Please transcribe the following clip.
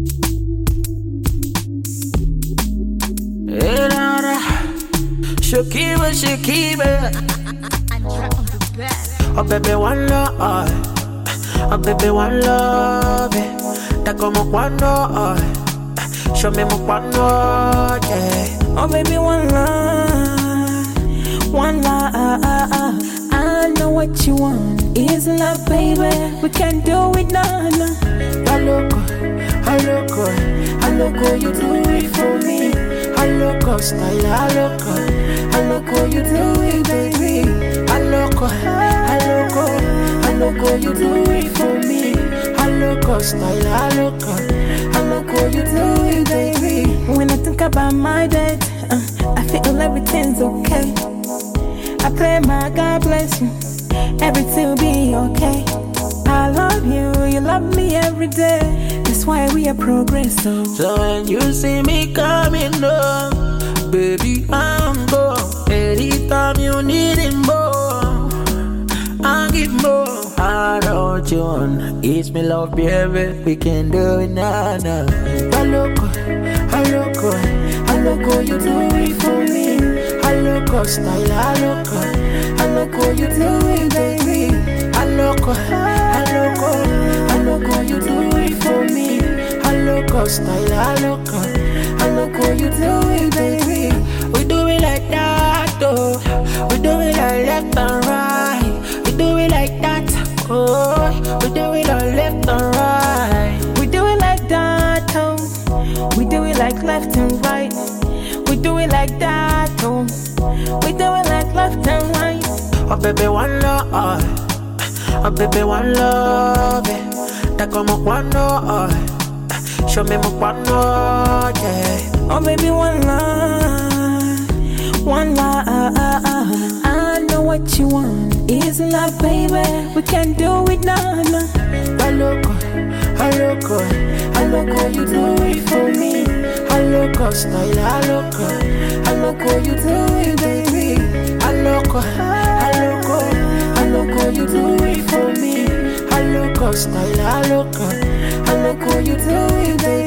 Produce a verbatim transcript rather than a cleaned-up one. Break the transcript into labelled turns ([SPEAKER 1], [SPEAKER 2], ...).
[SPEAKER 1] Hey, Nara, Shakiba, Shakiba. Oh, baby, one love. Oh, baby, one love. Te como cuando. Show me more cuando. Yeah.
[SPEAKER 2] Oh, baby, one love. One love. I know what you want. Is love, baby. We can do it now.
[SPEAKER 1] I look, I look, I look, you do it for me. I look, style, I look, I look, you do it, baby. I look, I look, I look, you do it for me. I look, style, I look, I look, you do it, baby.
[SPEAKER 2] When I think about my dad, uh, I feel everything's okay. I pray my God bless you, everything will be okay. I love you, you love me every day. That's why we are progress. So,
[SPEAKER 1] so when you see me coming up, baby, I'm go. Anytime you need it more, I'll give more. I know what you want. It's me love, baby. We can do it now, now. I look, I look, I look, you do it for me. I look, style, I look, I look, you do it, baby. I look, I look, I look, you do it for me. I look, style, I look, I look, you do it, baby. We do it like that, oh. We do it like left and right. We do it like that, oh. We do it like left and right.
[SPEAKER 2] We do it like that, oh. We do it like left and right. We do it like that, oh. We do it like left and right.
[SPEAKER 1] Oh, baby, one love. Oh, baby, one love. Te como cuando. Show me more cuando, yeah.
[SPEAKER 2] Oh, baby, one love. One love. I know what you want. Is love, baby. We can do it now.
[SPEAKER 1] I look, I look, I look, you do it for me. I look, style, I look, I look, you do it, baby. I look, I look, I look, you do it for me. I look, style, I look, I look, you do it, baby.